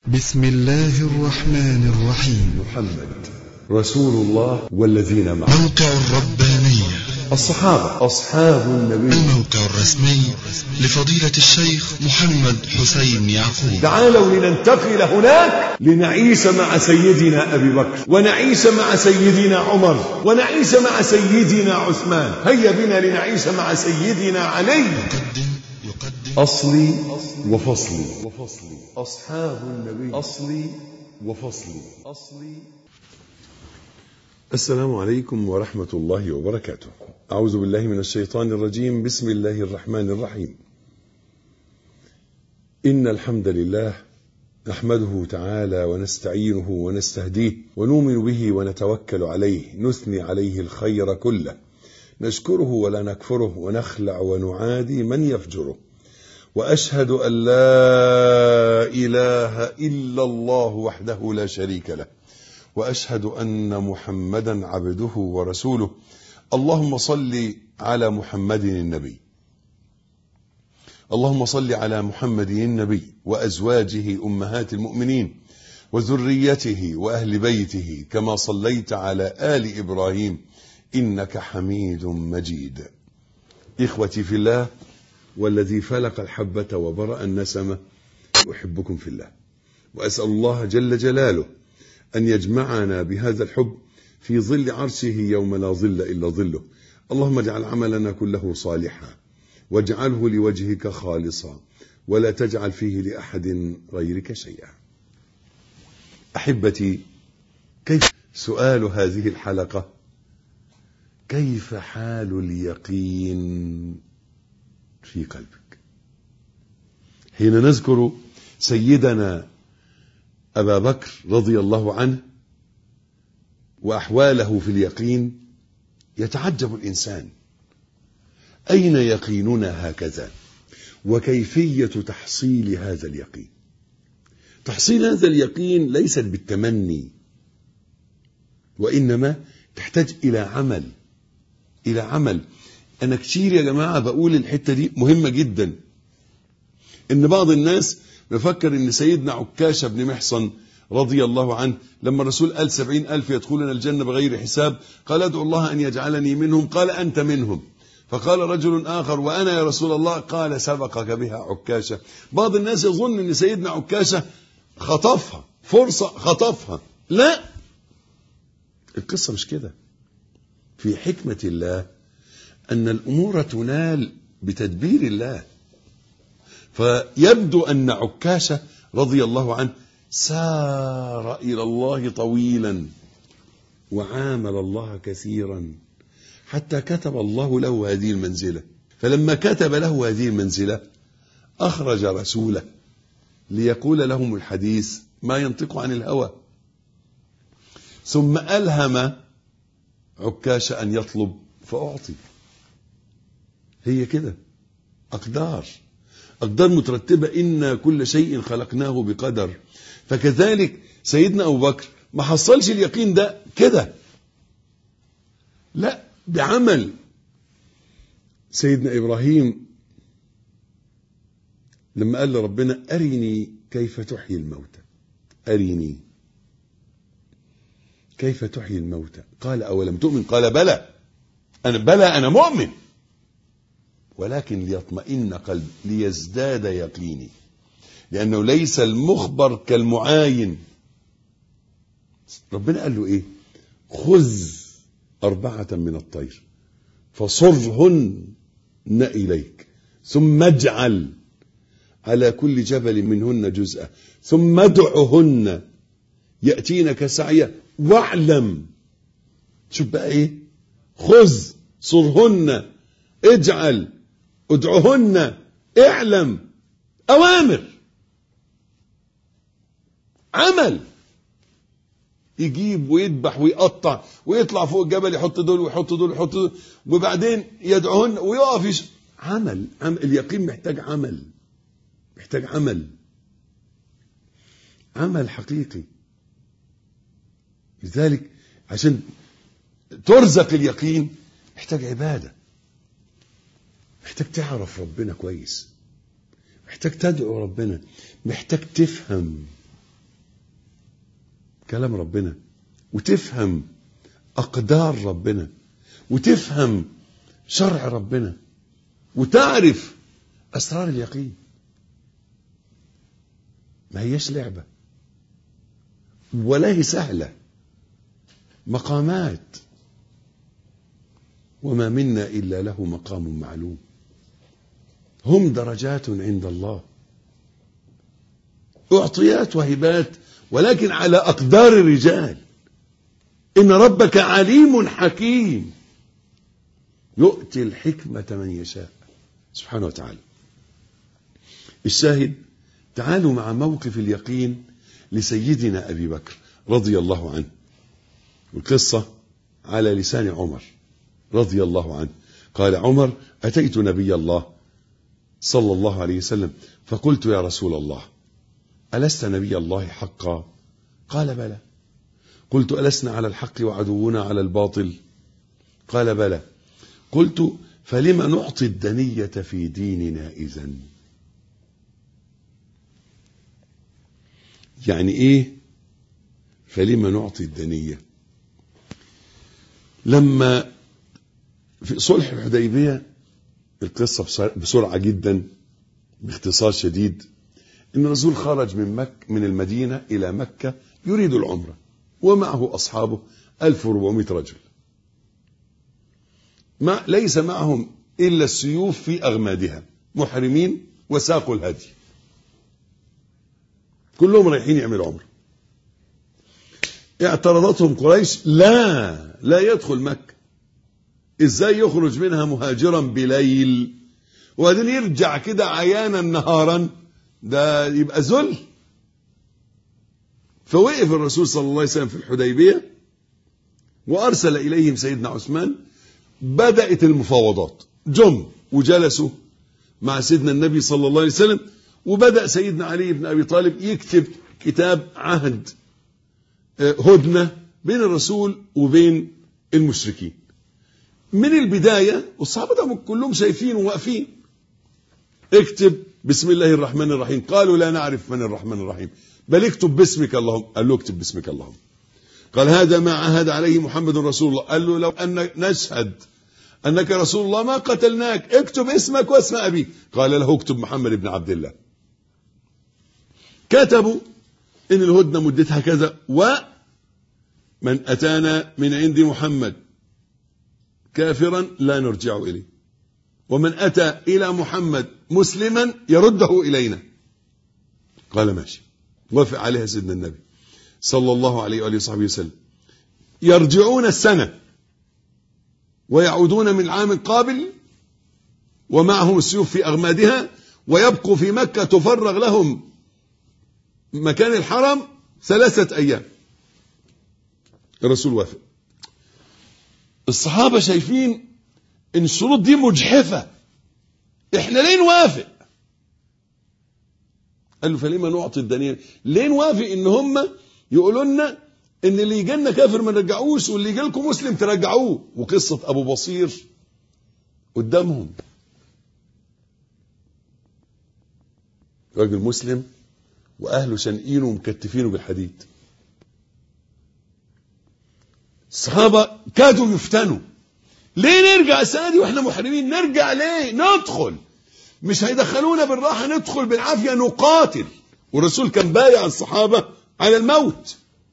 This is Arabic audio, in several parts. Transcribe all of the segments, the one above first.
بسم الله الرحمن الرحيم. محمد رسول الله والذين معه. موقع الربانية. الصحابة أصحاب النبي. الموقع الرسمي لفضيلة الشيخ محمد حسين يعقوب. تعالوا لننتقل هناك لنعيش مع سيدنا أبي بكر، ونعيش مع سيدنا عمر، ونعيش مع سيدنا عثمان. هيا بنا لنعيش مع سيدنا علي. يقدم أصلي وفصلي. أصحاب النبي أصلي وفصلي. السلام عليكم ورحمة الله وبركاته. أعوذ بالله من الشيطان الرجيم. بسم الله الرحمن الرحيم. إن الحمد لله نحمده تعالى ونستعينه ونستهديه ونؤمن به ونتوكل عليه، نثني عليه الخير كله، نشكره ولا نكفره، ونخلع ونعادي من يفجره، وأشهد أن لا إله إلا الله وحده لا شريك له، وأشهد أن محمدا عبده ورسوله. اللهم صل على محمد النبي، اللهم صل على محمد النبي وأزواجه أمهات المؤمنين وذريته وأهل بيته كما صليت على آل إبراهيم إنك حميد مجيد. إخوتي في الله والذي فلق الحبة وبرأ النسمة، أحبكم في الله، وأسأل الله جل جلاله أن يجمعنا بهذا الحب في ظل عرشه يوم لا ظل إلا ظله. اللهم اجعل عملنا كله صالحا، واجعله لوجهك خالصا، ولا تجعل فيه لأحد غيرك شيئا. أحبتي، كيف سؤال هذه الحلقة: كيف حال اليقين في قلبك؟ حين نذكر سيدنا أبا بكر رضي الله عنه وأحواله في اليقين يتعجب الإنسان، أين يقيننا هكذا؟ وكيفية تحصيل هذا اليقين؟ تحصيل هذا اليقين ليست بالتمني، وإنما تحتاج إلى عمل. أنا كتير يا جماعة بقول الحتة دي مهمة جدا، إن بعض الناس بفكر إن سيدنا عكاشة بن محصن رضي الله عنه لما الرسول قال 70,000 يدخلون الجنة بغير حساب، قال ادعو الله أن يجعلني منهم، قال أنت منهم. فقال رجل آخر وأنا يا رسول الله، قال سبقك بها عكاشة. بعض الناس يظن إن سيدنا عكاشة خطفها، فرصة خطفها. لا، القصة مش كده. في حكمة الله أن الأمور تنال بتدبير الله. فيبدو أن عكاشة رضي الله عنه سار إلى الله طويلا وعامل الله كثيرا حتى كتب الله له هذه المنزلة. فلما كتب له هذه المنزلة أخرج رسوله ليقول لهم الحديث، ما ينطق عن الهوى. ثم ألهم عكاشة أن يطلب فأعطي. هي كده، أقدار مترتبة. إن كل شيء خلقناه بقدر. فكذلك سيدنا أبو بكر ما حصلش اليقين ده كده، لا، بعمل. سيدنا إبراهيم لما قال لربنا أرني كيف تحيي الموتى، أرني كيف تحيي الموتى، قال أولم تؤمن؟ قال بلى أنا مؤمن، ولكن ليطمئن قلبي ليزداد يقيني، لأنه ليس المخبر كالمعاين. ربنا قال له إيه؟ خذ 4 من الطير فصرهن إليك، ثم اجعل على كل جبل منهن جزءا، ثم ادعهن يأتينك سعيا، واعلم. شوف بقى إيه؟ خذ، صرهن، اجعل، ادعهن، اعلم. أوامر، عمل. يجيب ويذبح ويقطع ويطلع فوق الجبل، يحط دول ويحط دول ويحط دول، وبعدين يدعوهن ويقف عمل. اليقين محتاج عمل حقيقي. لذلك عشان ترزق اليقين محتاج عبادة، محتاج تعرف ربنا كويس، محتاج تدعو ربنا، محتاج تفهم كلام ربنا وتفهم أقدار ربنا وتفهم شرع ربنا وتعرف أسرار اليقين. ما هيش لعبة ولا هي سهلة، مقامات، وما منا إلا له مقام معلوم، هم درجات عند الله، أعطيات وهبات، ولكن على أقدار الرجال. إن ربك عليم حكيم يؤتي الحكمة من يشاء سبحانه وتعالى. الشاهد، تعالوا مع موقف اليقين لسيدنا أبي بكر رضي الله عنه، القصة على لسان عمر رضي الله عنه. قال عمر: أتيت نبي الله صلى الله عليه وسلم فقلت: يا رسول الله، ألست نبي الله حقا؟ قال: بلى. قلت: ألسنا على الحق وعدونا على الباطل؟ قال: بلى. قلت: فلما نعطي الدنية في ديننا إذن؟ يعني إيه فلما نعطي الدنية؟ لما في صلح الحديبية، القصة بسرعة جدا باختصار شديد، إن الرسول خرج من المدينة إلى مكة يريد العمرة، ومعه أصحابه 1400 رجل، ليس معهم إلا السيوف في أغمادها، محرمين وساقوا الهدي، كلهم رايحين يعملوا عمرة. اعترضتهم قريش: لا يدخل مكة، ازاي يخرج منها مهاجرا بليل وبعدين يرجع كده عيانا نهارا؟ ده يبقى ذل. فوقف الرسول صلى الله عليه وسلم في الحديبية وأرسل إليهم سيدنا عثمان. بدأت المفاوضات، وجلسوا مع سيدنا النبي صلى الله عليه وسلم، وبدأ سيدنا علي بن أبي طالب يكتب كتاب عهد هدنة بين الرسول وبين المشركين من البداية، والصحابة كلهم شايفين وواقفين. اكتب بسم الله الرحمن الرحيم. قالوا: لا نعرف من الرحمن الرحيم، بل اكتب باسمك اللهم. قال له: اكتب باسمك اللهم. قال: هذا ما عهد عليه محمد رسول الله. قال له: لو أن نشهد أنك رسول الله ما قتلناك، اكتب اسمك واسم أبيك. قال له: اكتب محمد بن عبد الله. كتبوا إن الهدنة مدتها كذا، ومن أتانا من عند محمد كافرا لا نرجع إليه، ومن أتى إلى محمد مسلما يرده إلينا. قال: ماشي. وافق عليها سيدنا النبي صلى الله عليه وآله وصحبه وسلم. يرجعون السنة ويعودون من العام القابل ومعهم السيوف في أغمادها، ويبقوا في مكة تفرغ لهم مكان الحرم 3 أيام. الرسول وافق. الصحابة شايفين ان الشروط دي مجحفة، احنا ليه نوافق؟ قال له: فلما نعطي الدنيا؟ ليه نوافق ان هم يقولوا لنا ان اللي يجي لنا كافر ما نرجعوش، واللي يجي لكم مسلم ترجعوه؟ وقصة ابو بصير قدامهم، راجل مسلم واهله شنقينه ومكتفينه بالحديد. الصحابة كادوا يفتنوا: ليه نرجع السنة دي واحنا محرمين؟ نرجع ليه؟ ندخل، مش هيدخلونا بالراحة، ندخل بالعافية نقاتل. والرسول كان بايع الصحابة على الموت.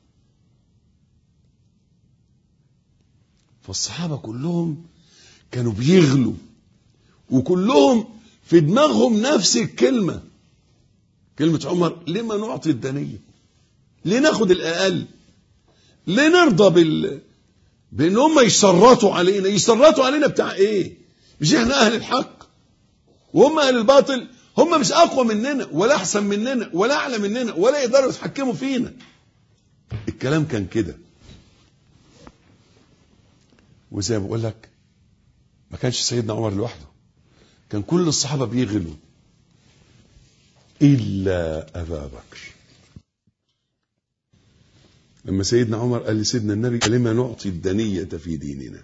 فالصحابة كلهم كانوا بيغلوا، وكلهم في دماغهم نفس الكلمة، كلمة عمر: لما نعطي الدنية؟ ليه ناخد الأقل؟ ليه نرضى بان هم يشرطوا علينا؟ يشرطوا علينا بتاع ايه؟ مش احنا اهل الحق وهم اهل الباطل؟ هم مش اقوى مننا ولا احسن مننا ولا اعلى مننا ولا يقدروا يتحكموا فينا. الكلام كان كده. وزي ما بقول لك، ما كانش سيدنا عمر لوحده، كان كل الصحابة بيغلوا الا ابا بكر. لما سيدنا عمر قال لسيدنا النبي: لما نعطي الدنية في ديننا؟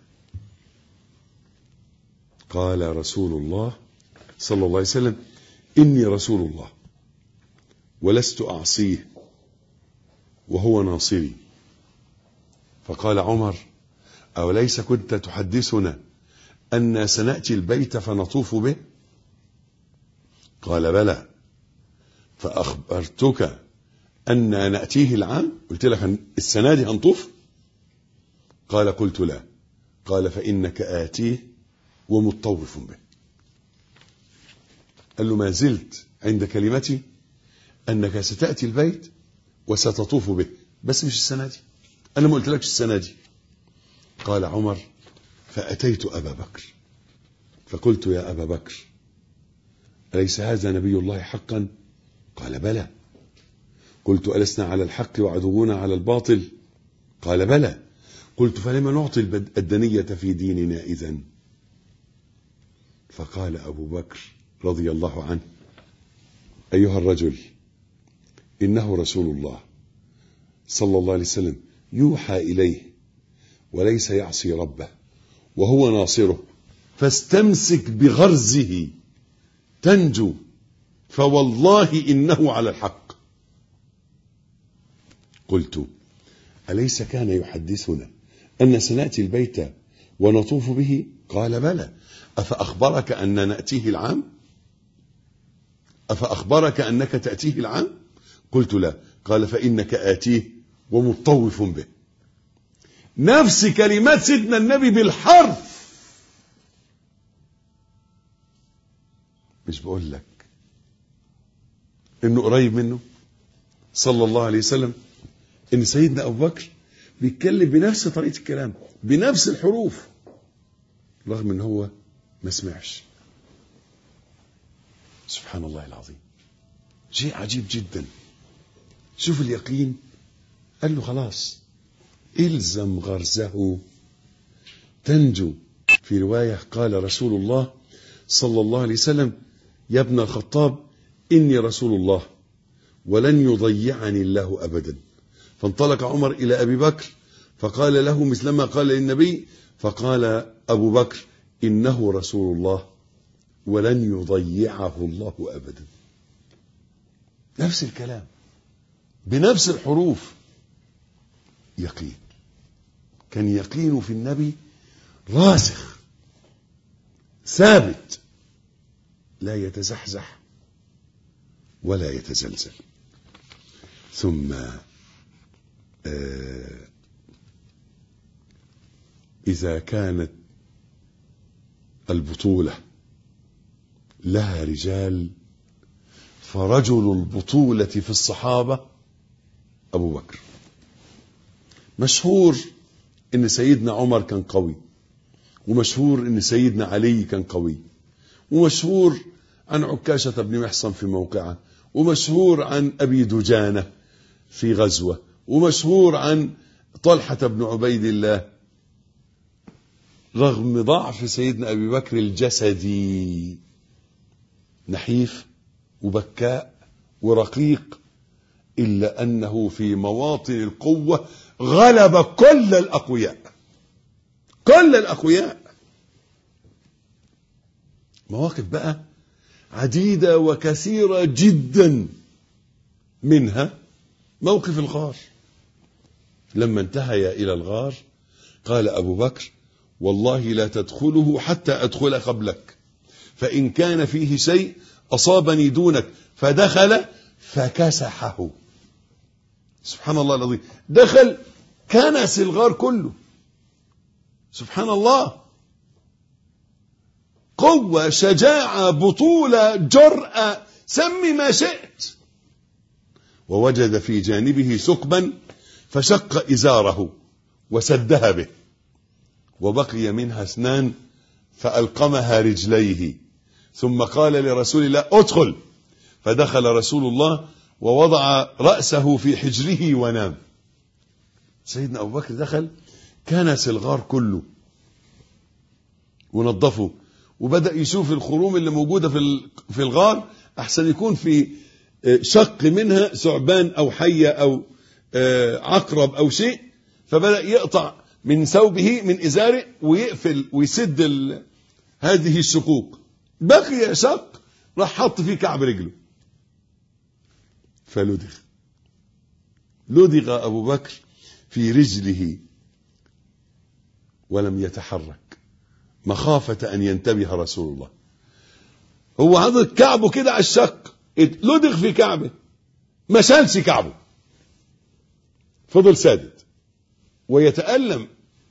قال رسول الله صلى الله عليه وسلم: إني رسول الله ولست أعصيه وهو ناصري، فقال عمر: أوليس كنت تحدثنا أن سنأتي البيت فنطوف به؟ قال: بلى، فأخبرتك أن نأتيه العام؟ قلت لك السنة دي هنطوف؟ قال: قلت لا. قال: فإنك آتيه ومطوف به. قال له: ما زلت عند كلمتي أنك ستأتي البيت وستطوف به، بس مش السنة دي، أنا ما قلت لكش السنة دي. قال عمر: فأتيت أبا بكر فقلت: يا أبا بكر، أليس هذا نبي الله حقا؟ قال: بلى. قلت: ألسنا على الحق وعدونا على الباطل؟ قال: بلى. قلت: فلما نعطي الدنية في ديننا إذن؟ فقال أبو بكر رضي الله عنه: أيها الرجل، إنه رسول الله صلى الله عليه وسلم يوحى إليه وليس يعصي ربه وهو ناصره، فاستمسك بغرزه تنجو، فوالله إنه على الحق. قلت: أليس كان يحدثنا أن سنأتي البيت ونطوف به؟ قال: بلى. أفأخبرك أن نأتيه العام؟ أفأخبرك أنك تأتيه العام؟ قلت: لا. قال: فإنك آتيه ومطوف به. نفس كلمات سيدنا النبي بالحرف. مش بقول لك إنه قريب منه صلى الله عليه وسلم؟ إن سيدنا أبو بكر بيتكلم بنفس طريقة الكلام، بنفس الحروف، رغم إن هو ما سمعش. سبحان الله العظيم، شيء عجيب جدا. شوف اليقين. قال له: خلاص، إلزم غرزه تنجو. في رواية قال رسول الله صلى الله عليه وسلم: يا ابن الخطاب، إني رسول الله ولن يضيعني الله أبدا. فانطلق عمر إلى أبي بكر فقال له مثلما قال للنبي، فقال أبو بكر: إنه رسول الله ولن يضيعه الله أبدا. نفس الكلام بنفس الحروف. يقين. كان يقين في النبي راسخ ثابت، لا يتزحزح ولا يتزلزل. ثم إذا كانت البطولة لها رجال، فرجل البطولة في الصحابة أبو بكر. مشهور إن سيدنا عمر كان قوي، ومشهور إن سيدنا علي كان قوي، ومشهور عن عكاشة بن محصن في موقعة، ومشهور عن أبي دجانة في غزوة، ومشهور عن طلحة بن عبيد الله. رغم ضعف سيدنا أبي بكر الجسدي، نحيف وبكاء ورقيق، إلا أنه في مواطن القوة غلب كل الأقوياء. كل الأقوياء. مواقف بقى عديدة وكثيرة جدا، منها موقف الغار. لما انتهي إلى الغار قال أبو بكر: والله لا تدخله حتى أدخل قبلك، فإن كان فيه شيء أصابني دونك. فدخل فكسحه. سبحان الله العظيم. دخل كنس الغار كله. سبحان الله. قوة، شجاعة، بطولة، جرأة، سمي ما شئت. ووجد في جانبه ثقبا فشق إزاره وسدها به، وبقي منها 2 فألقمها رجليه، ثم قال لرسول الله: ادخل. فدخل رسول الله ووضع رأسه في حجره ونام. سيدنا أبو بكر دخل كنس الغار كله ونظفه، وبدأ يشوف الخروم اللي موجودة في الغار، أحسن يكون في شق منها ثعبان أو حية أو عقرب أو شيء، فبدأ يقطع من ثوبه من إزاره ويقفل ويسد هذه الشقوق. بقي شق، راح حط فيه كعب رجله فلدغ. لدغ أبو بكر في رجله ولم يتحرك مخافة أن ينتبه رسول الله. هو حاطط كعبه كده على الشق، لدغ في كعبه، ما شالش كعبه، فضل سادد ويتألم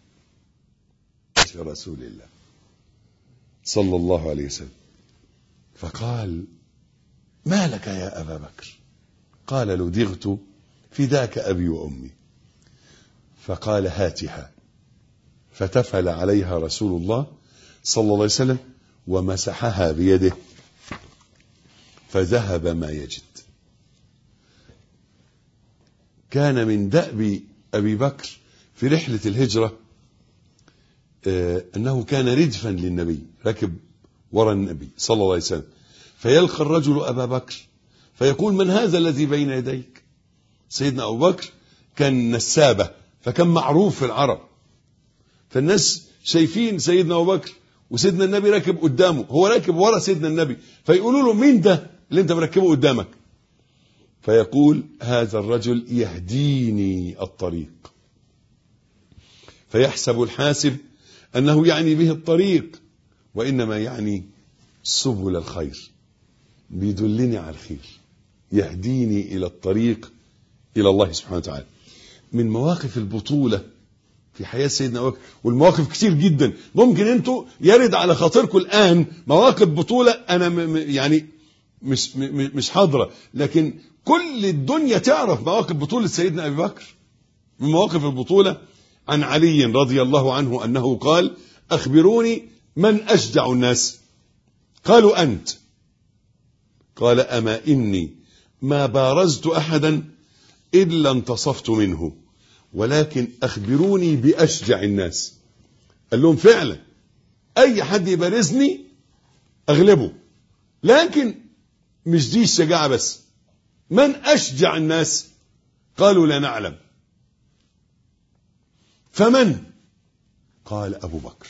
رسول الله صلى الله عليه وسلم. فقال: ما لك يا أبا بكر؟ قال: لدغت فداك أبي وأمي. فقال: هاتها. فتفل عليها رسول الله صلى الله عليه وسلم ومسحها بيده فذهب ما يجد. كان من دأب أبي بكر في رحلة الهجرة أنه كان ردفا للنبي، ركب وراء النبي صلى الله عليه وسلم، فيلقى الرجل أبا بكر فيقول: من هذا الذي بين يديك؟ سيدنا أبو بكر كان نسابة، فكان معروف في العرب، فالناس شايفين سيدنا أبو بكر وسيدنا النبي راكب قدامه، هو راكب ورا سيدنا النبي، فيقولوا له: مين ده اللي انت مركبه قدامك؟ فيقول: هذا الرجل يهديني الطريق. فيحسب الحاسب أنه يعني به الطريق، وإنما يعني سبل الخير، بيدلني على الخير، يهديني إلى الطريق إلى الله سبحانه وتعالى. من مواقف البطولة في حياة سيدنا أبو بكر، والمواقف كتير جدا، ممكن انتوا يرد على خاطركم الآن مواقف بطولة أنا يعني مش حاضرة، لكن كل الدنيا تعرف مواقف بطولة سيدنا أبي بكر. من مواقف البطولة عن علي رضي الله عنه أنه قال: أخبروني من أشجع الناس؟ قالوا: أنت. قال: أما إني ما بارزت أحدا إلا انتصفت منه، ولكن أخبروني بأشجع الناس. قال لهم: فعلا أي حد يبارزني أغلبه، لكن مش دي الشجاعة بس، من أشجع الناس؟ قالوا: لا نعلم. فمن؟ قال: أبو بكر.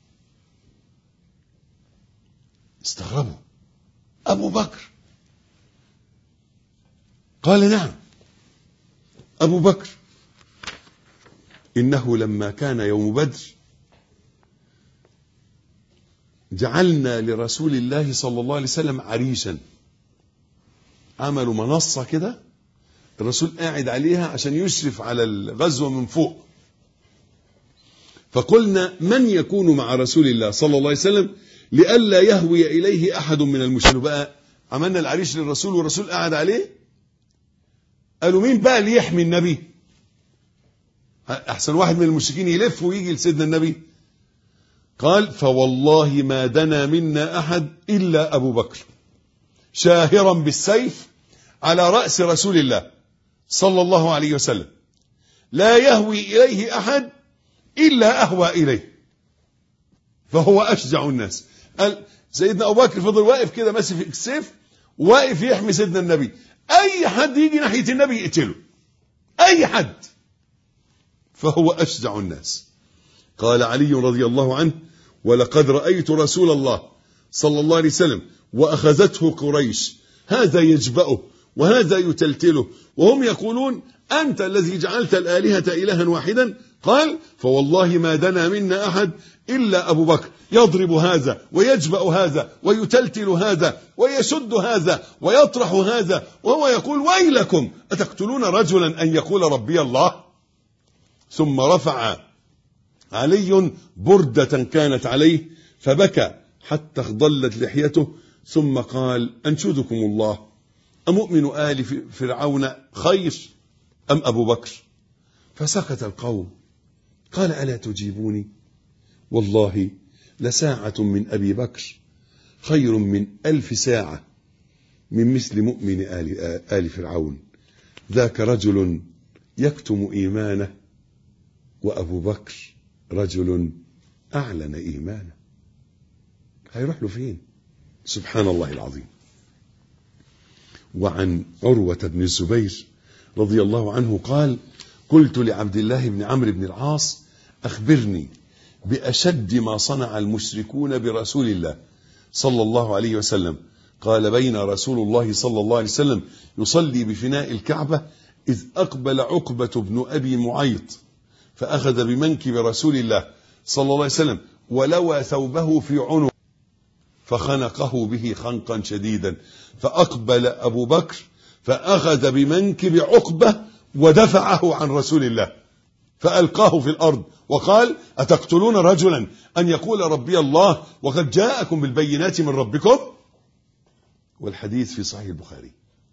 استغربوا: أبو بكر؟ قال: نعم أبو بكر. إنه لما كان يوم بدر جعلنا لرسول الله صلى الله عليه وسلم عريشا، عملوا منصة كده الرسول قاعد عليها عشان يشرف على الغزوة من فوق، فقلنا: من يكون مع رسول الله صلى الله عليه وسلم لئلا يهوي إليه أحد من المشركين؟ بقى عملنا العريش للرسول والرسول قاعد عليه، قالوا: مين بقى اللي يحمي النبي؟ أحسن واحد من المشركين يلف ويجي لسيدنا النبي. قال: فوالله ما دنا منا أحد إلا أبو بكر شاهرا بالسيف على رأس رسول الله صلى الله عليه وسلم، لا يهوي إليه أحد إلا أهوى إليه، فهو أشجع الناس. قال سيدنا أبو بكر فضل واقف كده ماسك السيف، واقف يحمي سيدنا النبي، أي حد يجي ناحية النبي يقتله، أي حد، فهو أشجع الناس. قال علي رضي الله عنه: ولقد رأيت رسول الله صلى الله عليه وسلم وأخذته قريش، هذا يجبأه وهذا يتلتله، وهم يقولون: أنت الذي جعلت الآلهة إلها واحدا. قال: فوالله ما دنا منا أحد إلا أبو بكر، يضرب هذا ويجبأ هذا ويتلتل هذا ويشد هذا ويطرح هذا، وهو يقول: ويلكم أتقتلون رجلا أن يقول ربي الله؟ ثم رفع علي بردة كانت عليه فبكى حتى اخضلت لحيته، ثم قال: أنشدكم الله، أمؤمن آل فرعون خير أم أبو بكر؟ فسكت القوم. قال: ألا تجيبوني؟ والله لساعة من أبي بكر خير من 1000 ساعة من مثل مؤمن آل فرعون، ذاك رجل يكتم إيمانه، وأبو بكر رجل أعلن إيمانه. هيروح له فين؟ سبحان الله العظيم. وعن عروة بن الزبير رضي الله عنه قال: قلت لعبد الله بن عمرو بن العاص: أخبرني بأشد ما صنع المشركون برسول الله صلى الله عليه وسلم. قال: بين رسول الله صلى الله عليه وسلم يصلي بفناء الكعبة إذ أقبل عقبة بن أبي معيط فأخذ بمنكب رسول الله صلى الله عليه وسلم ولوى ثوبه في عنق فخنقه به خنقا شديدا، فأقبل أبو بكر فأخذ بمنكب عقبة ودفعه عن رسول الله فألقاه في الأرض وقال: أتقتلون رجلا أن يقول ربي الله وقد جاءكم بالبينات من ربكم؟ والحديث في صحيح البخاري.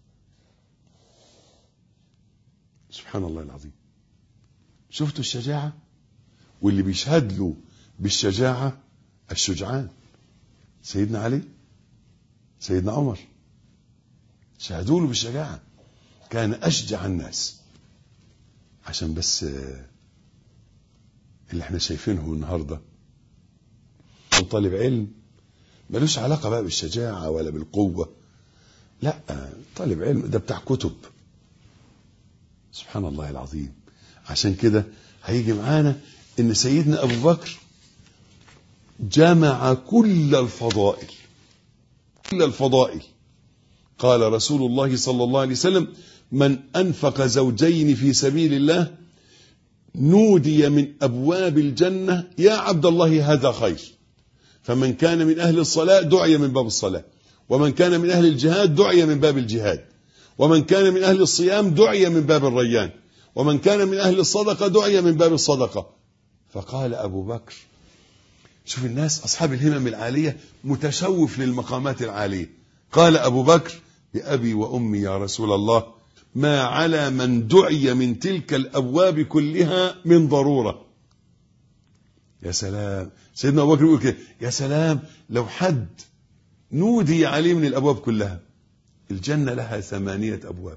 سبحان الله العظيم. شفتوا الشجاعة؟ واللي بيشهد له بالشجاعة الشجعان، سيدنا علي، سيدنا عمر، شهدوا له بالشجاعة، كان أشجع الناس. عشان بس اللي احنا شايفينه النهاردة طالب علم ملوش علاقة بقى بالشجاعة ولا بالقوة، لا، طالب علم ده بتاع كتب. سبحان الله العظيم. عشان كده هيجي معانا ان سيدنا ابو بكر جمع كل الفضائل، كل الفضائل. قال رسول الله صلى الله عليه وسلم: من أنفق زوجين في سبيل الله نودي من أبواب الجنة يا عبد الله هذا خير. فمن كان من أهل الصلاة دعي من باب الصلاة، ومن كان من أهل الجهاد دعي من باب الجهاد، ومن كان من أهل الصيام دعي من باب الريان، ومن كان من أهل الصدقة دعي من باب الصدقة. فقال أبو بكر، شوف الناس أصحاب الهمم العالية متشوف للمقامات العالية، قال أبو بكر: بأبي وأمي يا رسول الله ما على من دعي من تلك الأبواب كلها من ضرورة. يا سلام. سيدنا أبو بكر يقول كده: يا سلام لو حد نودي عليه من الأبواب كلها. الجنة لها 8 أبواب،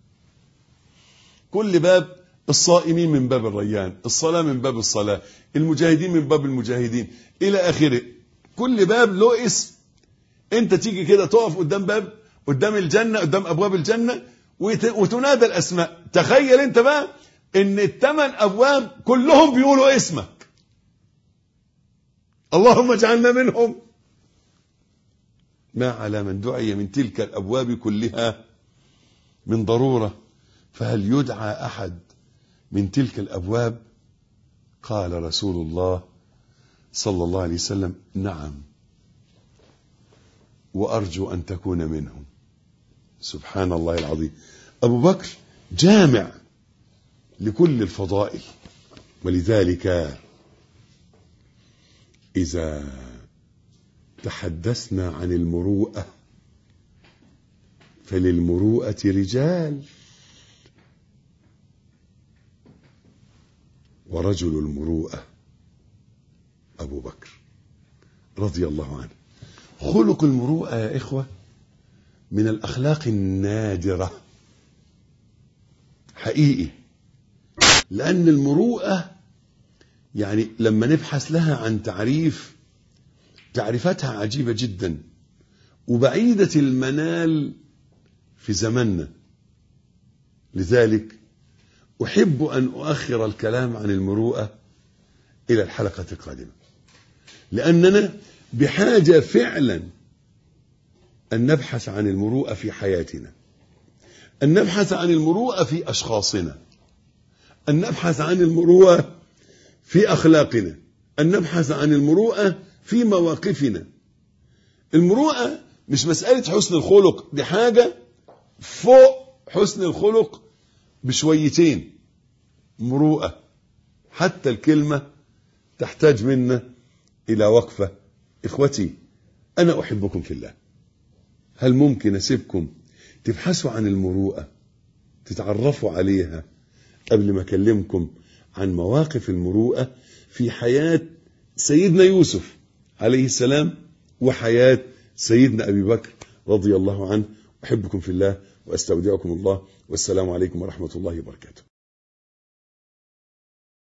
كل باب: الصائمين من باب الريان، الصلاة من باب الصلاة، المجاهدين من باب المجاهدين، إلى آخره. كل باب له اسم. أنت تيجي كده تقف قدام باب، قدام الجنة، قدام أبواب الجنة، وتنادى الأسماء. تخيل أنت بقى إن ال8 أبواب كلهم بيقولوا اسمك، اللهم اجعلنا منهم. ما على من دعي من تلك الأبواب كلها من ضرورة، فهل يدعى أحد من تلك الأبواب؟ قال رسول الله صلى الله عليه وسلم: نعم، وأرجو أن تكون منهم. سبحان الله العظيم. أبو بكر جامع لكل الفضائل. ولذلك إذا تحدثنا عن المروءة فللمروءة رجال، ورجل المروءة أبو بكر رضي الله عنه. خلق المروءة يا إخوة من الأخلاق النادرة حقيقي، لأن المروءة يعني لما نبحث لها عن تعريفاتها عجيبة جدا وبعيدة المنال في زمننا. لذلك أحب أن أؤخر الكلام عن المروءة إلى الحلقة القادمة، لأننا بحاجة فعلا أن نبحث عن المروءة في حياتنا، أن نبحث عن المروءة في أشخاصنا، أن نبحث عن المروءة في أخلاقنا، أن نبحث عن المروءة في مواقفنا. المروءة مش مسألة حسن الخلق، دي حاجة فوق حسن الخلق بشويتين. مروءة حتى الكلمة تحتاج منا إلى وقفة. إخوتي، أنا أحبكم في الله. هل ممكن أسيبكم تبحثوا عن المروءة، تتعرفوا عليها، قبل ما أكلمكم عن مواقف المروءة في حياة سيدنا يوسف عليه السلام وحياة سيدنا أبي بكر رضي الله عنه؟ أحبكم في الله وأستودعكم الله، والسلام عليكم ورحمة الله وبركاته.